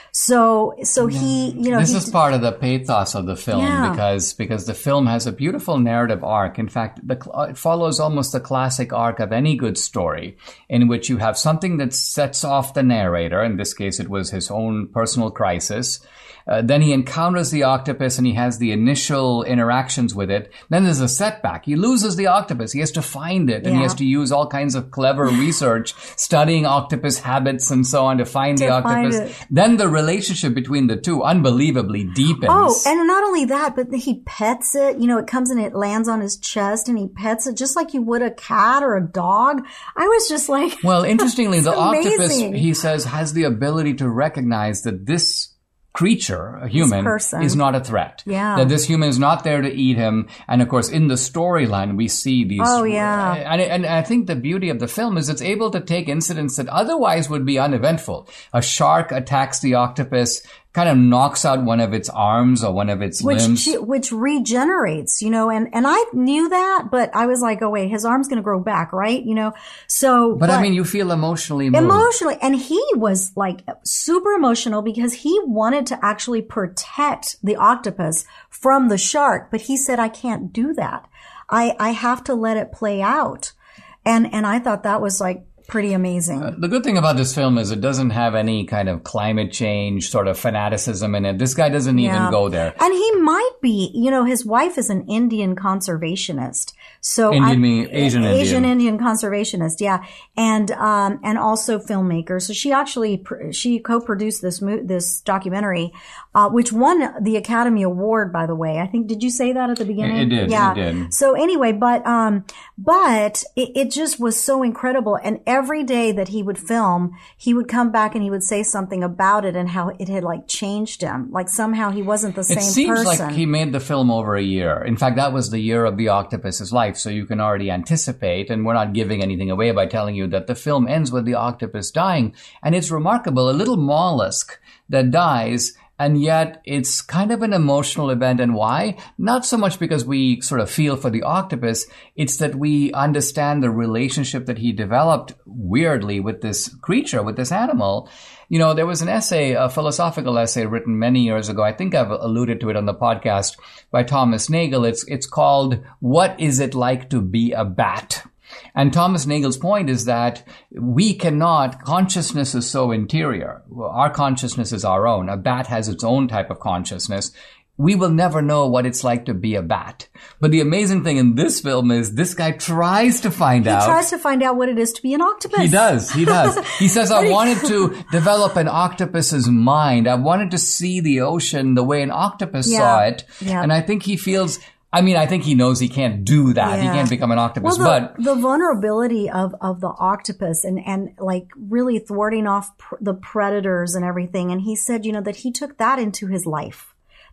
So, so he, you know, this he, is part of the pathos of the film Yeah. because, because the film has a beautiful narrative arc. In fact, the, it follows almost the classic arc of any good story in which you have something that sets off the narrator. In this case, it was his own personal crisis. Uh, then he encounters the octopus and he has the initial interactions with it. Then there's a setback. He loses the octopus. He has to find it and Yeah. he has to use all kinds of clever research, studying octopus habits and so on to find To the find octopus. it. Then the relationship between the two unbelievably deepens. Oh, and not only that, but he pets it. You know, it comes and it lands on his chest and he pets it just like you would a cat or a dog. I was just like, well, interestingly, the it's octopus, amazing. he says, has the ability to recognize that this creature, a human, person. is not a threat. Yeah. That this human is not there to eat him. And of course, in the storyline, we see these. Oh, yeah. And, and I think the beauty of the film is it's able to take incidents that otherwise would be uneventful. A shark attacks the octopus, kind of knocks out one of its arms or one of its which limbs. which regenerates, you know, and and I knew that, but I was like, oh wait, his arm's going to grow back, right? You know, so But, I mean, you feel emotionally moved. emotionally, and he was like super emotional because he wanted to actually protect the octopus from the shark, but he said, I can't do that. I I have to let it play out, and and I thought that was like pretty amazing. The good thing about this film is it doesn't have any kind of climate change sort of fanaticism in it. This guy doesn't even Yeah. go there. And he might be, you know, his wife is an Indian conservationist. So Indian I- meaning Asian Indian. Asian Indian conservationist, yeah, and um and also filmmaker. So she actually pr- she co-produced this mo- this documentary, uh, which won the Academy Award, by the way. I think did you say that at the beginning? It did, it Yeah. did. So anyway, but um, but it, it just was so incredible. And every day that he would film, he would come back and he would say something about it and how it had like changed him. Like somehow he wasn't the same It seems person. like he made the film over a year. In fact, that was the year of the octopus's life, so you can already anticipate, and we're not giving anything away by telling you that the film ends with the octopus dying. And it's remarkable, a little mollusk that dies, and yet it's kind of an emotional event. And why? Not so much because we sort of feel for the octopus, it's that we understand the relationship that he developed weirdly with this creature, with this animal. You know, there was an essay, a philosophical essay written many years ago. I think I've alluded to it on the podcast by Thomas Nagel. It's, it's called, What Is It Like to Be a Bat? And Thomas Nagel's point is that we cannot, consciousness is so interior. Our consciousness is our own. A bat has its own type of consciousness. We will never know what it's like to be a bat. But the amazing thing in this film is this guy tries to find he out. tries to find out what it is to be an octopus. He does. He does. He says, I wanted to develop an octopus's mind. I wanted to see the ocean the way an octopus Yeah. saw it. Yeah. And I think he feels, I mean, I think he knows he can't do that. He Yeah. can't become an octopus, Well, the, but the vulnerability of, of the octopus and, and like really thwarting off pr- the predators and everything. And he said, you know, that he took that into his life.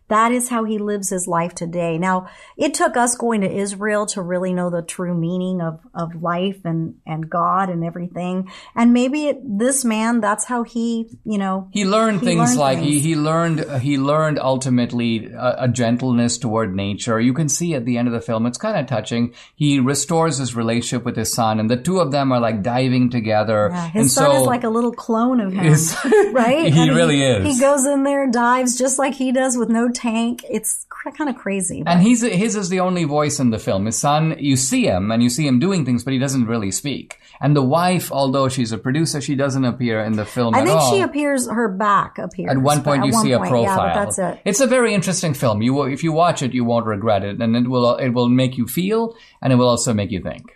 that is how he lives his life today. Now, it took us going to Israel to really know the true meaning of, of life and, and God and everything. And maybe it, this man, that's how he, you know, he learned he things learned like things. he he learned he learned ultimately a, a gentleness toward nature. You can see at the end of the film, it's kind of touching. He restores his relationship with his son, and the two of them are like diving together. Yeah, his and son so, is like a little clone of him, His- right? He I mean, really is. He goes in there, dives just like he does with no tank. It's cr- kind of crazy. But. And he's his is the only voice in the film. His son, you see him and you see him doing things, but he doesn't really speak. And the wife, although she's a producer, she doesn't appear in the film I at think all. she appears, her back appears. At one point, At you one see a point, profile. Yeah, but that's it. It's a very interesting film. You will, if you watch it, you won't regret it, and it will it will make you feel, and it will also make you think.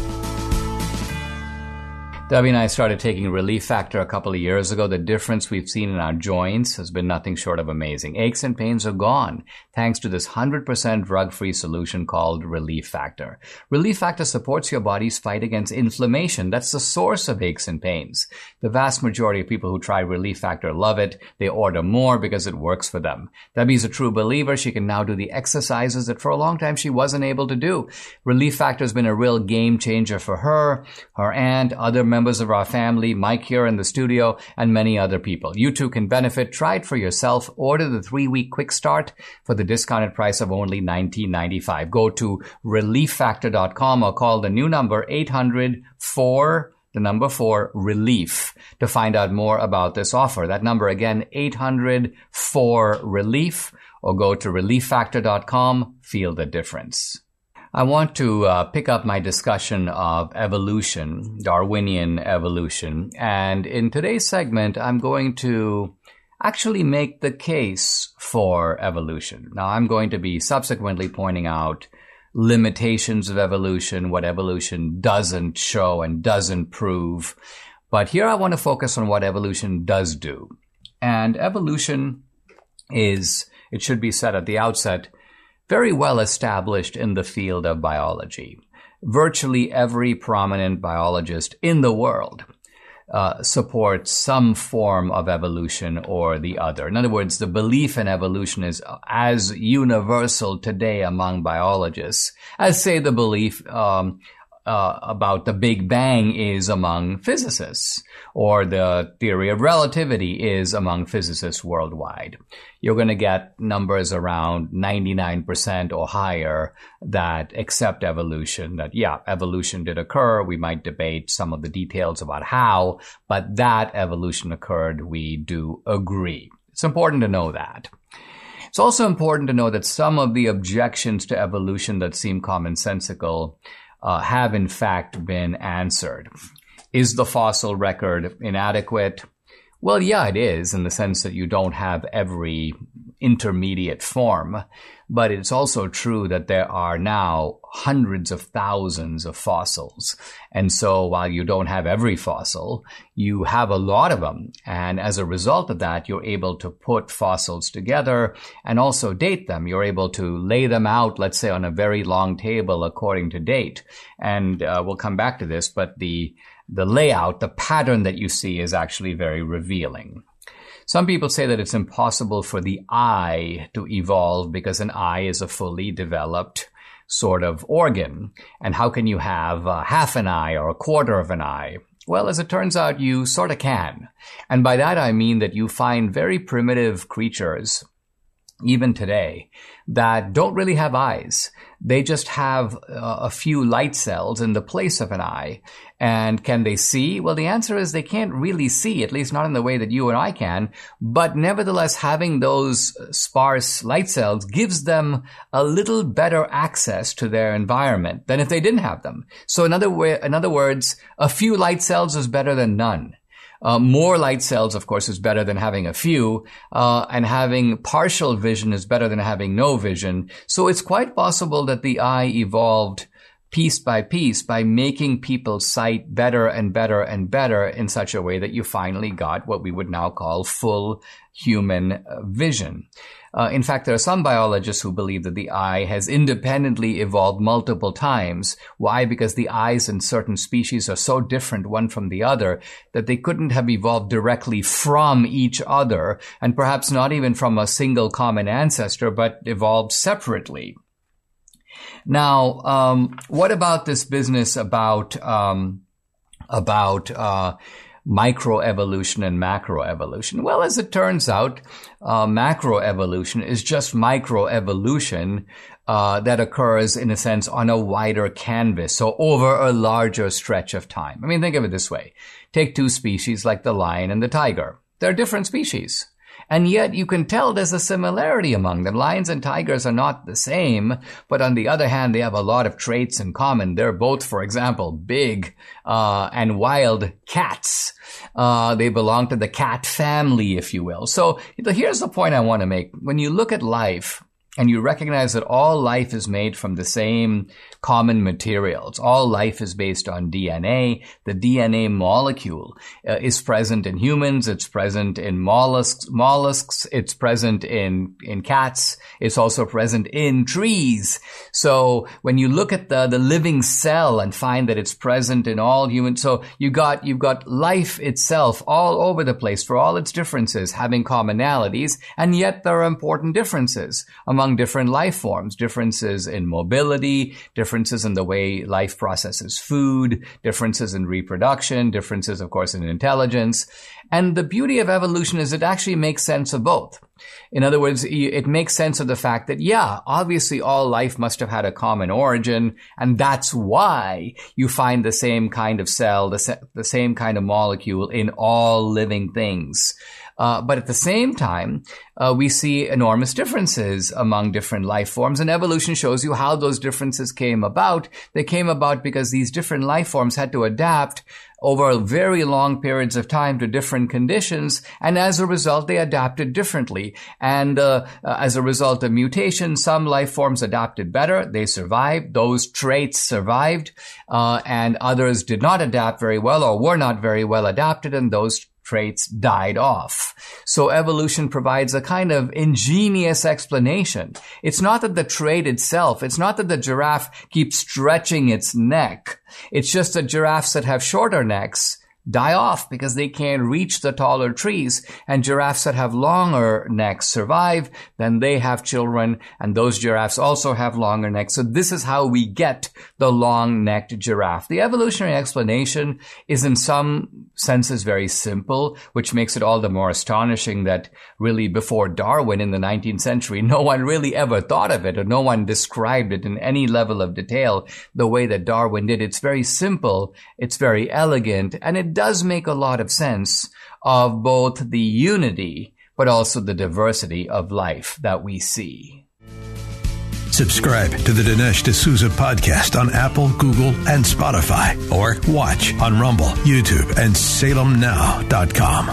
Debbie and I started taking Relief Factor a couple of years ago. The difference we've seen in our joints has been nothing short of amazing. Aches and pains are gone thanks to this one hundred percent drug-free solution called Relief Factor. Relief Factor supports your body's fight against inflammation. That's the source of aches and pains. The vast majority of people who try Relief Factor love it. They order more because it works for them. Debbie's a true believer. She can now do the exercises that for a long time she wasn't able to do. Relief Factor has been a real game changer for her, her aunt, other members members of our family, Mike here in the studio, and many other people. You too can benefit. Try it for yourself. Order the three-week quick start for the discounted price of only nineteen ninety-five. Go to relief factor dot com or call the new number eight hundred four, the number four, relief, to find out more about this offer. That number again, eight hundred four, relief, or go to relief factor dot com. Feel the difference. I want to uh, pick up my discussion of evolution, Darwinian evolution, and in today's segment, I'm going to actually make the case for evolution. Now, I'm going to be subsequently pointing out limitations of evolution, what evolution doesn't show and doesn't prove, but here I want to focus on what evolution does do. And evolution is, it should be said at the outset, very well established in the field of biology. Virtually every prominent biologist in the world uh, supports some form of evolution or the other. In other words, the belief in evolution is as universal today among biologists as, say, the belief um, uh, about the Big Bang is among physicists, or the theory of relativity is among physicists worldwide. You're going to get numbers around ninety-nine percent or higher that accept evolution, that, yeah, evolution did occur. We might debate some of the details about how, but that evolution occurred, we do agree. It's important to know that. It's also important to know that some of the objections to evolution that seem commonsensical uh, have in fact been answered. Is the fossil record inadequate? Well, yeah, it is, in the sense that you don't have every intermediate form, but it's also true that there are now hundreds of thousands of fossils. And so while you don't have every fossil, you have a lot of them. And as a result of that, you're able to put fossils together and also date them. You're able to lay them out, let's say, on a very long table according to date. And uh, we'll come back to this, but the The layout, the pattern that you see is actually very revealing. Some people say that it's impossible for the eye to evolve because an eye is a fully developed sort of organ. And how can you have uh, half an eye or a quarter of an eye? Well, as it turns out, you sort of can. And by that I mean that you find very primitive creatures, even today, that don't really have eyes. They just have uh, a few light cells in the place of an eye. And can they see? Well, the answer is they can't really see, at least not in the way that you and I can. But nevertheless, having those sparse light cells gives them a little better access to their environment than if they didn't have them. So in other, way, in other words, a few light cells is better than none. Uh, more light cells, of course, is better than having a few, uh, and having partial vision is better than having no vision. So it's quite possible that the eye evolved piece by piece by making people's sight better and better and better in such a way that you finally got what we would now call full human vision. Uh, in fact, there are some biologists who believe that the eye has independently evolved multiple times. Why? Because the eyes in certain species are so different one from the other that they couldn't have evolved directly from each other, and perhaps not even from a single common ancestor, but evolved separately. Now, um, what about this business about um, about uh, microevolution and macroevolution? Well, as it turns out, uh, macroevolution is just microevolution uh, that occurs, in a sense, on a wider canvas, so over a larger stretch of time. I mean, think of it this way. Take two species like the lion and the tiger. They're different species. And yet you can tell there's a similarity among them. Lions and tigers are not the same, but on the other hand, they have a lot of traits in common. They're both, for example, big uh and wild cats. Uh They belong to the cat family, if you will. So here's the point I want to make. When you look at life, and you recognize that all life is made from the same common materials. All life is based on D N A. The D N A molecule uh, is present in humans. It's present in mollusks. Mollusks. It's present in in cats. It's also present in trees. So when you look at the the living cell and find that it's present in all humans, so you got you've got life itself all over the place for all its differences, having commonalities, and yet there are important differences among different life forms, differences in mobility, differences in the way life processes food, differences in reproduction, differences, of course, in intelligence. And the beauty of evolution is it actually makes sense of both. In other words, it makes sense of the fact that, yeah, obviously all life must have had a common origin, and that's why you find the same kind of cell, the, se- the same kind of molecule in all living things. Uh, but at the same time, uh, we see enormous differences among different life forms, and evolution shows you how those differences came about. They came about because these different life forms had to adapt over very long periods of time to different conditions, and as a result, they adapted differently. And uh, uh, as a result of mutation, some life forms adapted better. They survived. Those traits survived, uh, and others did not adapt very well or were not very well adapted, and those traits died off. So evolution provides a kind of ingenious explanation. It's not that the trait itself, it's not that the giraffe keeps stretching its neck. It's just that giraffes that have shorter necks die off because they can't reach the taller trees, and giraffes that have longer necks survive, then they have children, and those giraffes also have longer necks. So this is how we get the long-necked giraffe. The evolutionary explanation is in some senses very simple, which makes it all the more astonishing that really before Darwin in the nineteenth century, no one really ever thought of it, or no one described it in any level of detail the way that Darwin did. It's very simple, it's very elegant, and it does make a lot of sense of both the unity but also the diversity of life that we see. Subscribe to the Dinesh D'Souza podcast on Apple, Google, and Spotify, or watch on Rumble, YouTube, and Salem Now dot com.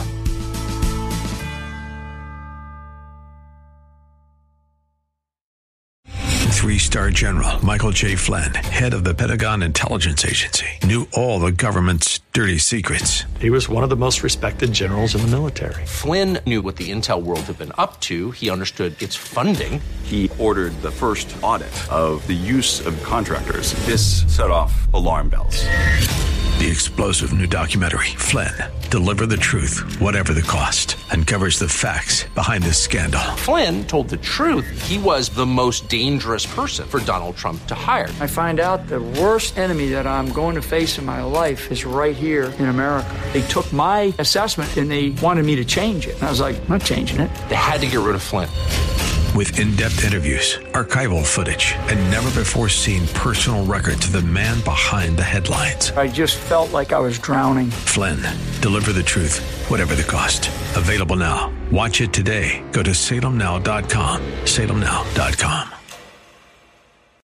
Three-star General Michael J. Flynn, head of the Pentagon Intelligence Agency, knew all the government's dirty secrets. He was one of the most respected generals in the military. Flynn knew what the intel world had been up to. He understood its funding. He ordered the first audit of the use of contractors. This set off alarm bells. The explosive new documentary, Flynn, Deliver the Truth, Whatever the Cost, uncovers the facts behind this scandal. Flynn told the truth. He was the most dangerous person for Donald Trump to hire. I find out the worst enemy that I'm going to face in my life is right here in America. They took my assessment and they wanted me to change it. And I was like, I'm not changing it. They had to get rid of Flynn. With in-depth interviews, archival footage, and never-before-seen personal records of the man behind the headlines. I just felt like I was drowning. Flynn, Deliver the Truth, Whatever the Cost. Available now. Watch it today. Go to Salem Now dot com. Salem Now dot com.